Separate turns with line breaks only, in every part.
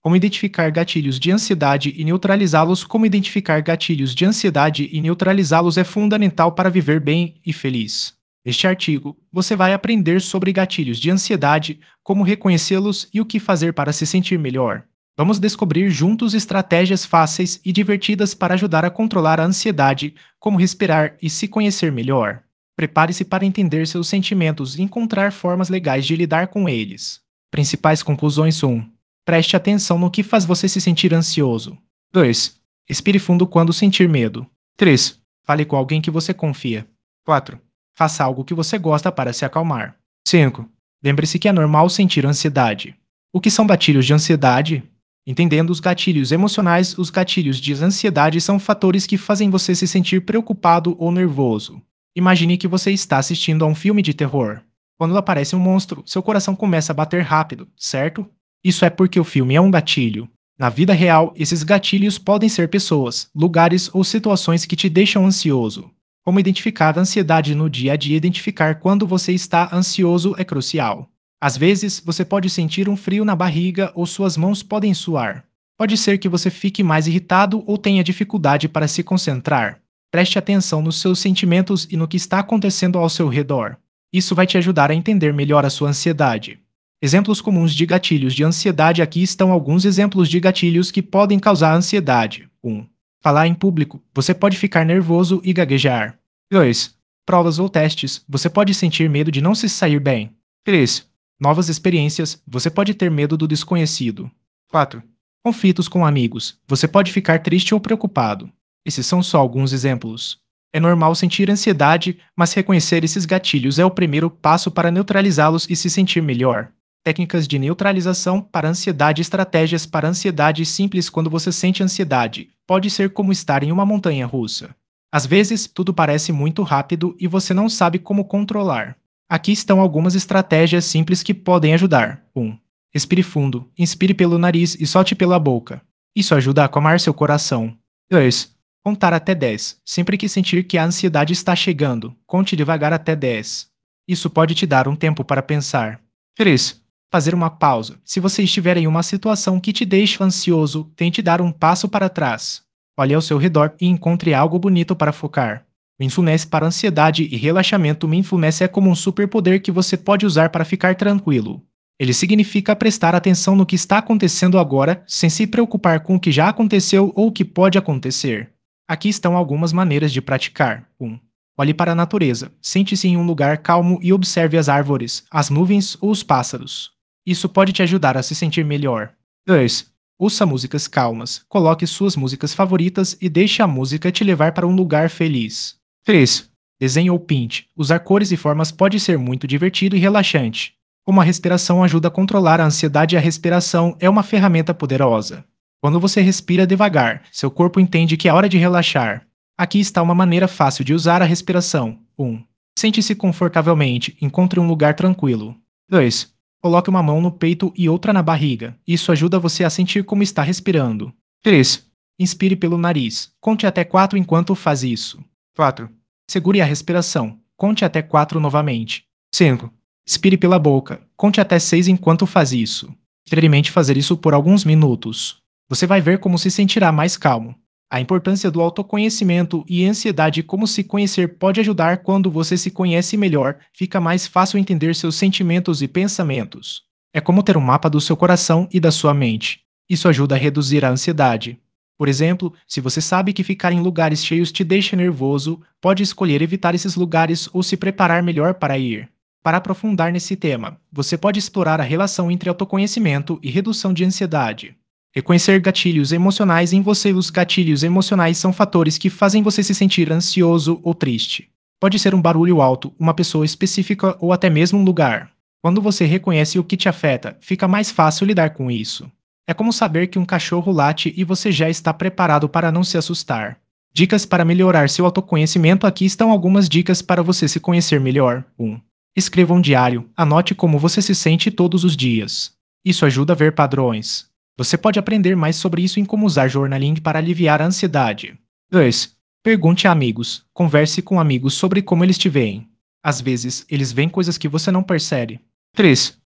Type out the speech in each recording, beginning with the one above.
Como identificar gatilhos de ansiedade e neutralizá-los. Como identificar gatilhos de ansiedade e neutralizá-los é fundamental para viver bem e feliz. Neste artigo, você vai aprender sobre gatilhos de ansiedade, como reconhecê-los e o que fazer para se sentir melhor. Vamos descobrir juntos estratégias fáceis e divertidas para ajudar a controlar a ansiedade, como respirar e se conhecer melhor. Prepare-se para entender seus sentimentos e encontrar formas legais de lidar com eles. Principais conclusões: 1. Preste atenção no que faz você se sentir ansioso. 2. Respire fundo quando sentir medo. 3. Fale com alguém que você confia. 4. Faça algo que você gosta para se acalmar. 5. Lembre-se que é normal sentir ansiedade. O que são gatilhos de ansiedade? Entendendo os gatilhos emocionais, os gatilhos de ansiedade são fatores que fazem você se sentir preocupado ou nervoso. Imagine que você está assistindo a um filme de terror. Quando aparece um monstro, seu coração começa a bater rápido, certo? Isso é porque o filme é um gatilho. Na vida real, esses gatilhos podem ser pessoas, lugares ou situações que te deixam ansioso. Como identificar a ansiedade no dia a dia? Identificar quando você está ansioso é crucial. Às vezes, você pode sentir um frio na barriga ou suas mãos podem suar. Pode ser que você fique mais irritado ou tenha dificuldade para se concentrar. Preste atenção nos seus sentimentos e no que está acontecendo ao seu redor. Isso vai te ajudar a entender melhor a sua ansiedade. Exemplos comuns de gatilhos de ansiedade. Aqui estão alguns exemplos de gatilhos que podem causar ansiedade. 1. Falar em público. Você pode ficar nervoso e gaguejar. 2. Provas ou testes. Você pode sentir medo de não se sair bem. 3. Novas experiências. Você pode ter medo do desconhecido. 4. Conflitos com amigos. Você pode ficar triste ou preocupado. Esses são só alguns exemplos. É normal sentir ansiedade, mas reconhecer esses gatilhos é o primeiro passo para neutralizá-los e se sentir melhor. Técnicas de neutralização para ansiedade. Estratégias para ansiedade simples. Quando você sente ansiedade, pode ser como estar em uma montanha russa. Às vezes, tudo parece muito rápido e você não sabe como controlar. Aqui estão algumas estratégias simples que podem ajudar. 1. Respire fundo. Inspire pelo nariz e solte pela boca. Isso ajuda a acalmar seu coração. 2. Contar até 10. Sempre que sentir que a ansiedade está chegando, conte devagar até 10. Isso pode te dar um tempo para pensar. 3. Fazer uma pausa. Se você estiver em uma situação que te deixa ansioso, tente dar um passo para trás. Olhe ao seu redor e encontre algo bonito para focar. Mindfulness para ansiedade e relaxamento. Mindfulness é como um superpoder que você pode usar para ficar tranquilo. Ele significa prestar atenção no que está acontecendo agora, sem se preocupar com o que já aconteceu ou o que pode acontecer. Aqui estão algumas maneiras de praticar. 1. Olhe para a natureza. Sente-se em um lugar calmo e observe as árvores, as nuvens ou os pássaros. Isso pode te ajudar a se sentir melhor. 2. Ouça músicas calmas. Coloque suas músicas favoritas e deixe a música te levar para um lugar feliz. 3. Desenhe ou pinte. Usar cores e formas pode ser muito divertido e relaxante. Como a respiração ajuda a controlar a ansiedade, a respiração é uma ferramenta poderosa. Quando você respira devagar, seu corpo entende que é hora de relaxar. Aqui está uma maneira fácil de usar a respiração. 1. Sente-se confortavelmente, encontre um lugar tranquilo. 2. Coloque uma mão no peito e outra na barriga. Isso ajuda você a sentir como está respirando. 3. Inspire pelo nariz. Conte até 4 enquanto faz isso. 4. Segure a respiração. Conte até 4 novamente. 5. Expire pela boca. Conte até 6 enquanto faz isso. Experimente fazer isso por alguns minutos. Você vai ver como se sentirá mais calmo. A importância do autoconhecimento e ansiedade. Como se conhecer pode ajudar. Quando você se conhece melhor, fica mais fácil entender seus sentimentos e pensamentos. É como ter um mapa do seu coração e da sua mente. Isso ajuda a reduzir a ansiedade. Por exemplo, se você sabe que ficar em lugares cheios te deixa nervoso, pode escolher evitar esses lugares ou se preparar melhor para ir. Para aprofundar nesse tema, você pode explorar a relação entre autoconhecimento e redução de ansiedade. Reconhecer gatilhos emocionais em você. Os gatilhos emocionais são fatores que fazem você se sentir ansioso ou triste. Pode ser um barulho alto, uma pessoa específica ou até mesmo um lugar. Quando você reconhece o que te afeta, fica mais fácil lidar com isso. É como saber que um cachorro late e você já está preparado para não se assustar. Dicas para melhorar seu autoconhecimento. Aqui estão algumas dicas para você se conhecer melhor. 1. Escreva um diário. Anote como você se sente todos os dias. Isso ajuda a ver padrões. Você pode aprender mais sobre isso em como usar journaling para aliviar a ansiedade. 2. Pergunte a amigos. Converse com amigos sobre como eles te veem. Às vezes, eles veem coisas que você não percebe. 3.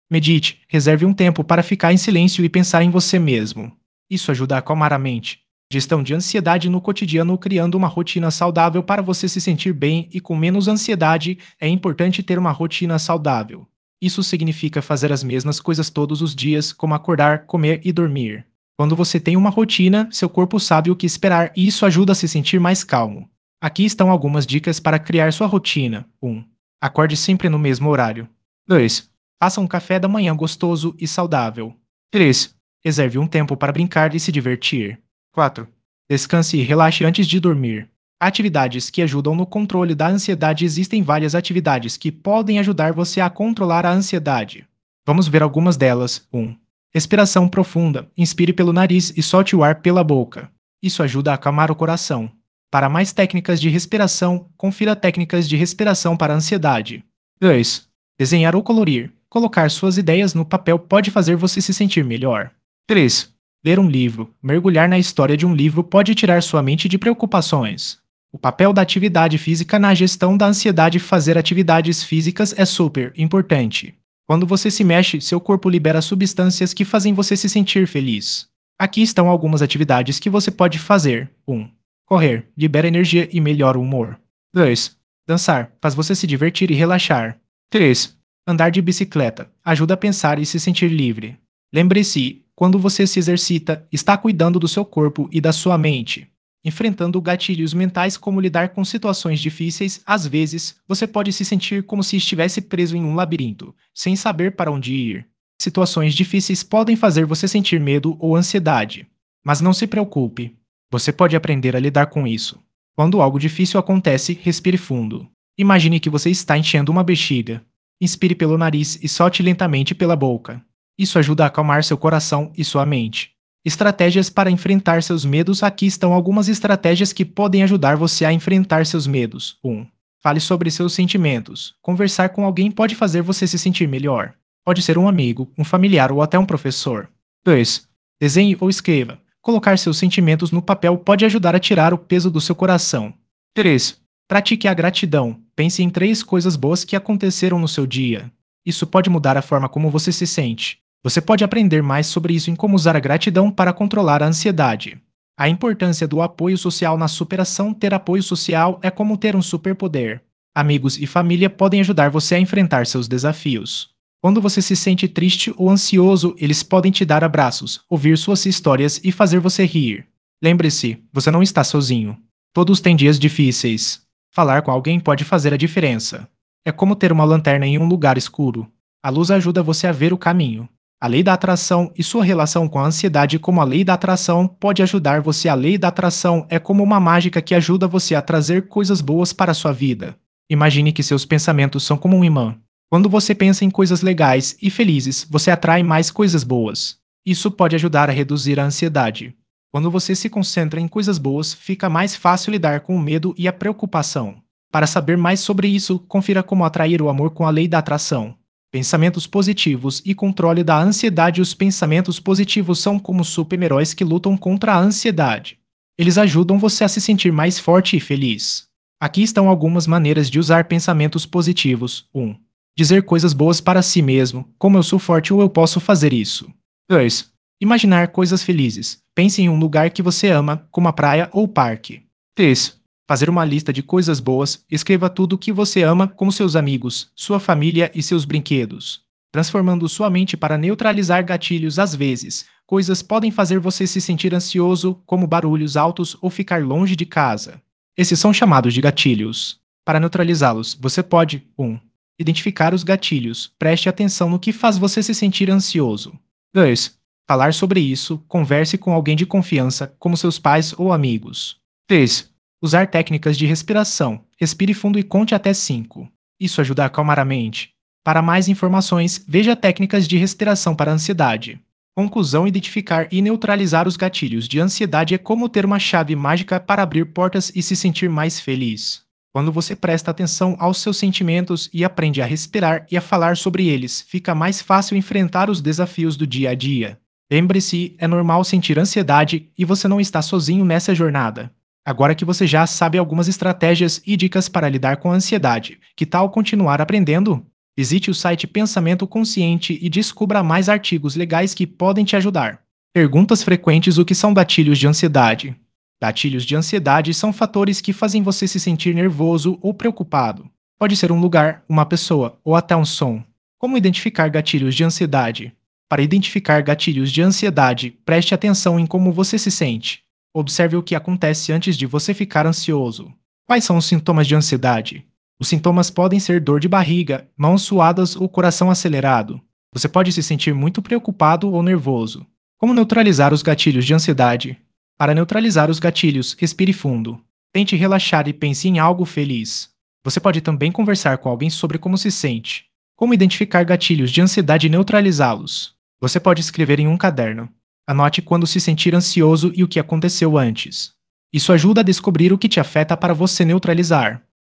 Medite, reserve um tempo para ficar em silêncio e pensar em você mesmo. Isso ajuda a acalmar a mente. Gestão de ansiedade no cotidiano, criando uma rotina saudável para você se sentir bem e com menos ansiedade. É importante ter uma rotina saudável. Isso significa fazer as mesmas coisas todos os dias, como acordar, comer e dormir. Quando você tem uma rotina, seu corpo sabe o que esperar e isso ajuda a se sentir mais calmo. Aqui estão algumas dicas para criar sua rotina. 1. Acorde sempre no mesmo horário. 2. Faça um café da manhã gostoso e saudável. 3. Reserve um tempo para brincar e se divertir. 4. Descanse e relaxe antes de dormir. Atividades que ajudam no controle da ansiedade. Existem várias atividades que podem ajudar você a controlar a ansiedade. Vamos ver algumas delas. 1. Respiração profunda. Inspire pelo nariz e solte o ar pela boca. Isso ajuda a acalmar o coração. Para mais técnicas de respiração, confira técnicas de respiração para a ansiedade. 2. Desenhar ou colorir. Colocar suas ideias no papel pode fazer você se sentir melhor. 3. Ler um livro. Mergulhar na história de um livro pode tirar sua mente de preocupações. O papel da atividade física na gestão da ansiedade. Fazer atividades físicas é super importante. Quando você se mexe, seu corpo libera substâncias que fazem você se sentir feliz. Aqui estão algumas atividades que você pode fazer. 1. Correr. Libera energia e melhora o humor. 2. Dançar. Faz você se divertir e relaxar. 3. Andar de bicicleta. Ajuda a pensar e se sentir livre. Lembre-se, quando você se exercita, está cuidando do seu corpo e da sua mente. Enfrentando gatilhos mentais, como lidar com situações difíceis. Às vezes, você pode se sentir como se estivesse preso em um labirinto, sem saber para onde ir. Situações difíceis podem fazer você sentir medo ou ansiedade. Mas não se preocupe. Você pode aprender a lidar com isso. Quando algo difícil acontece, respire fundo. Imagine que você está enchendo uma bexiga. Inspire pelo nariz e solte lentamente pela boca. Isso ajuda a acalmar seu coração e sua mente. Estratégias para enfrentar seus medos. Aqui estão algumas estratégias que podem ajudar você a enfrentar seus medos. 1. Fale sobre seus sentimentos. Conversar com alguém pode fazer você se sentir melhor. Pode ser um amigo, um familiar ou até um professor. 2. Desenhe ou escreva. Colocar seus sentimentos no papel pode ajudar a tirar o peso do seu coração. 3. Pratique a gratidão. Pense em 3 coisas boas que aconteceram no seu dia. Isso pode mudar a forma como você se sente. Você pode aprender mais sobre isso em como usar a gratidão para controlar a ansiedade. A importância do apoio social na superação. Ter apoio social é como ter um superpoder. Amigos e família podem ajudar você a enfrentar seus desafios. Quando você se sente triste ou ansioso, eles podem te dar abraços, ouvir suas histórias e fazer você rir. Lembre-se, você não está sozinho. Todos têm dias difíceis. Falar com alguém pode fazer a diferença. É como ter uma lanterna em um lugar escuro. A luz ajuda você a ver o caminho. A lei da atração e sua relação com a ansiedade. Como a lei da atração pode ajudar você. A lei da atração é como uma mágica que ajuda você a trazer coisas boas para a sua vida. Imagine que seus pensamentos são como um imã. Quando você pensa em coisas legais e felizes, você atrai mais coisas boas. Isso pode ajudar a reduzir a ansiedade. Quando você se concentra em coisas boas, fica mais fácil lidar com o medo e a preocupação. Para saber mais sobre isso, confira como atrair o amor com a lei da atração. Pensamentos positivos e controle da ansiedade. Os pensamentos positivos são como super-heróis que lutam contra a ansiedade. Eles ajudam você a se sentir mais forte e feliz. Aqui estão algumas maneiras de usar pensamentos positivos. 1. Dizer coisas boas para si mesmo, como eu sou forte ou eu posso fazer isso. 2. Imaginar coisas felizes. Pense em um lugar que você ama, como a praia ou parque. 3. Fazer uma lista de coisas boas. Escreva tudo o que você ama, como seus amigos, sua família e seus brinquedos. Transformando sua mente para neutralizar gatilhos. Às vezes, coisas podem fazer você se sentir ansioso, como barulhos altos ou ficar longe de casa. Esses são chamados de gatilhos. Para neutralizá-los, você pode 1. Identificar os gatilhos. Preste atenção no que faz você se sentir ansioso. 2. Falar sobre isso. Converse com alguém de confiança, como seus pais ou amigos. 3. Usar técnicas de respiração. Respire fundo e conte até 5. Isso ajuda a acalmar a mente. Para mais informações, veja técnicas de respiração para a ansiedade. Conclusão: identificar e neutralizar os gatilhos de ansiedade é como ter uma chave mágica para abrir portas e se sentir mais feliz. Quando você presta atenção aos seus sentimentos e aprende a respirar e a falar sobre eles, fica mais fácil enfrentar os desafios do dia a dia. Lembre-se, é normal sentir ansiedade e você não está sozinho nessa jornada. Agora que você já sabe algumas estratégias e dicas para lidar com a ansiedade, que tal continuar aprendendo? Visite o site Pensamento Consciente e descubra mais artigos legais que podem te ajudar. Perguntas frequentes: o que são gatilhos de ansiedade? Gatilhos de ansiedade são fatores que fazem você se sentir nervoso ou preocupado. Pode ser um lugar, uma pessoa ou até um som. Como identificar gatilhos de ansiedade? Para identificar gatilhos de ansiedade, preste atenção em como você se sente. Observe o que acontece antes de você ficar ansioso. Quais são os sintomas de ansiedade? Os sintomas podem ser dor de barriga, mãos suadas ou coração acelerado. Você pode se sentir muito preocupado ou nervoso. Como neutralizar os gatilhos de ansiedade? Para neutralizar os gatilhos, respire fundo. Tente relaxar e pense em algo feliz. Você pode também conversar com alguém sobre como se sente. Como identificar gatilhos de ansiedade e neutralizá-los? Você pode escrever em um caderno. Anote quando se sentir ansioso e o que aconteceu antes. Isso ajuda a descobrir o que te afeta para você neutralizar.